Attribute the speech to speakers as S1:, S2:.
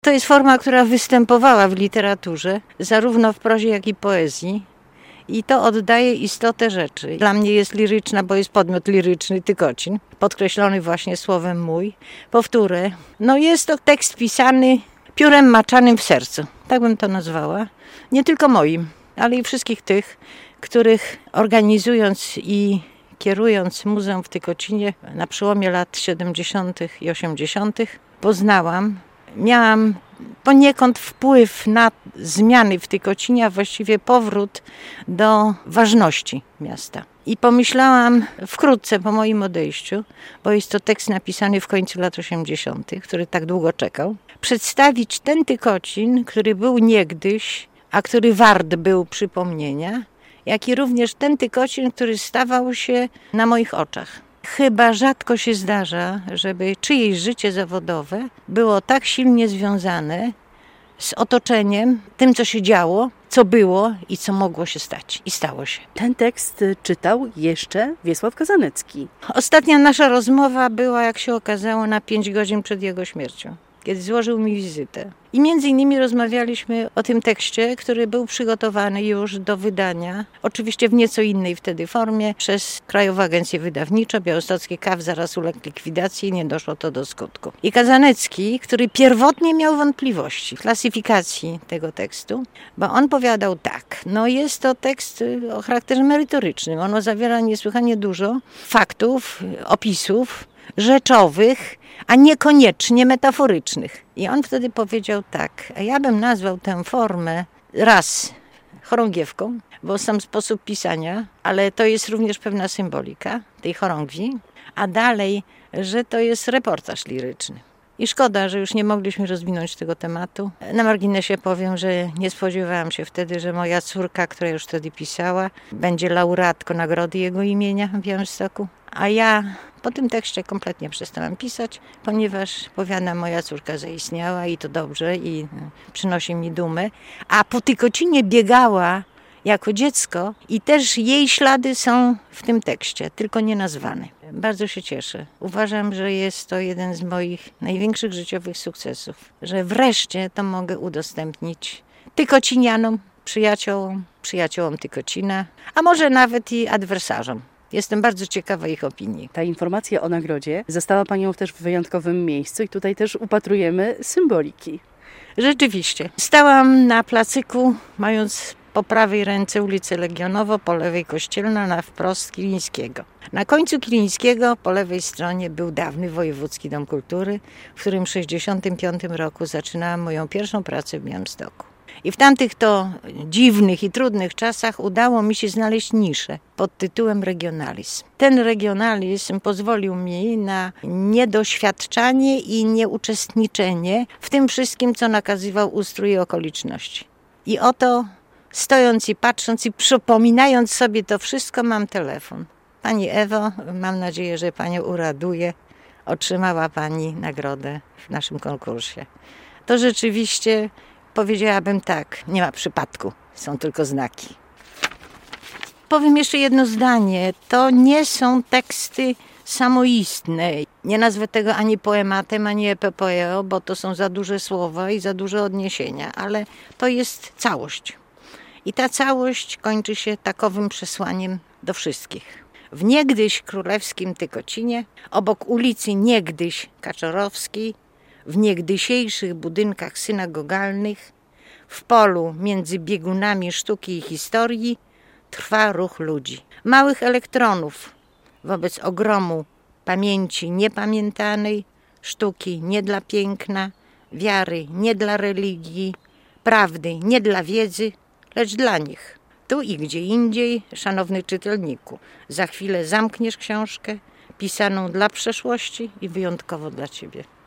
S1: To jest forma, która występowała w literaturze, zarówno w prozie, jak i poezji. I to oddaje istotę rzeczy. Dla mnie jest liryczna, bo jest podmiot liryczny, Tykocin, podkreślony właśnie słowem mój. Powtórę, jest to tekst pisany piórem maczanym w sercu, tak bym to nazwała. Nie tylko moim, ale i wszystkich tych, których organizując i kierując muzeum w Tykocinie na przełomie lat 70. i 80. poznałam. Miałam poniekąd wpływ na zmiany w Tykocinie, a właściwie powrót do ważności miasta. I pomyślałam wkrótce po moim odejściu, bo jest to tekst napisany w końcu lat 80., który tak długo czekał, przedstawić ten Tykocin, który był niegdyś, a który wart był przypomnienia, jak i również ten Tykocin, który stawał się na moich oczach. Chyba rzadko się zdarza, żeby czyjeś życie zawodowe było tak silnie związane z otoczeniem, tym co się działo, co było i co mogło się stać. I stało się.
S2: Ten tekst czytał jeszcze Wiesław Kazanecki.
S1: Ostatnia nasza rozmowa była, jak się okazało, na 5 godzin przed jego śmiercią, kiedy złożył mi wizytę. I między innymi rozmawialiśmy o tym tekście, który był przygotowany już do wydania, oczywiście w nieco innej wtedy formie, przez Krajową Agencję Wydawniczą. Białostocki KAW zaraz uległ likwidacji i nie doszło to do skutku. I Kazanecki, który pierwotnie miał wątpliwości w klasyfikacji tego tekstu, bo on powiadał tak, jest to tekst o charakterze merytorycznym. Ono zawiera niesłychanie dużo faktów, opisów rzeczowych, a niekoniecznie metaforycznych. I on wtedy powiedział tak, a ja bym nazwał tę formę raz chorągiewką, bo sam sposób pisania, ale to jest również pewna symbolika tej chorągwi, a dalej, że to jest reportaż liryczny. I szkoda, że już nie mogliśmy rozwinąć tego tematu. Na marginesie powiem, że nie spodziewałam się wtedy, że moja córka, która już wtedy pisała, będzie laureatką nagrody jego imienia w Białymstoku. A ja po tym tekście kompletnie przestałam pisać, ponieważ, powiadam, moja córka zaistniała i to dobrze i przynosi mi dumę. A po Tykocinie biegała jako dziecko i też jej ślady są w tym tekście, tylko nie nazwane. Bardzo się cieszę. Uważam, że jest to jeden z moich największych życiowych sukcesów, że wreszcie to mogę udostępnić tykocinianom, przyjaciołom Tykocina, a może nawet i adwersarzom. Jestem bardzo ciekawa ich opinii.
S2: Ta informacja o nagrodzie została Panią też w wyjątkowym miejscu i tutaj też upatrujemy symboliki.
S1: Rzeczywiście. Stałam na placyku, mając po prawej ręce ulicę Legionowo, po lewej Kościelna, na wprost Kilińskiego. Na końcu Kilińskiego po lewej stronie był dawny Wojewódzki Dom Kultury, w którym w 1965 roku zaczynałam moją pierwszą pracę w Białymstoku. I w tamtych to dziwnych i trudnych czasach udało mi się znaleźć niszę pod tytułem regionalizm. Ten regionalizm pozwolił mi na niedoświadczanie i nieuczestniczenie w tym wszystkim, co nakazywał ustrój i okoliczności. I oto, stojąc i patrząc i przypominając sobie to wszystko, mam telefon. Pani Ewo, mam nadzieję, że Panią uraduje. Otrzymała Pani nagrodę w naszym konkursie. To rzeczywiście, powiedziałabym tak, nie ma przypadku, są tylko znaki. Powiem jeszcze jedno zdanie. To nie są teksty samoistne. Nie nazwę tego ani poematem, ani epopeą, bo to są za duże słowa i za duże odniesienia, ale to jest całość. I ta całość kończy się takowym przesłaniem do wszystkich. W niegdyś królewskim Tykocinie, obok ulicy niegdyś Kaczorowskiej, w niegdysiejszych budynkach synagogalnych, w polu między biegunami sztuki i historii trwa ruch ludzi. Małych elektronów wobec ogromu pamięci niepamiętanej, sztuki nie dla piękna, wiary nie dla religii, prawdy nie dla wiedzy, lecz dla nich. Tu i gdzie indziej, szanowny czytelniku, za chwilę zamkniesz książkę pisaną dla przeszłości i wyjątkowo dla Ciebie.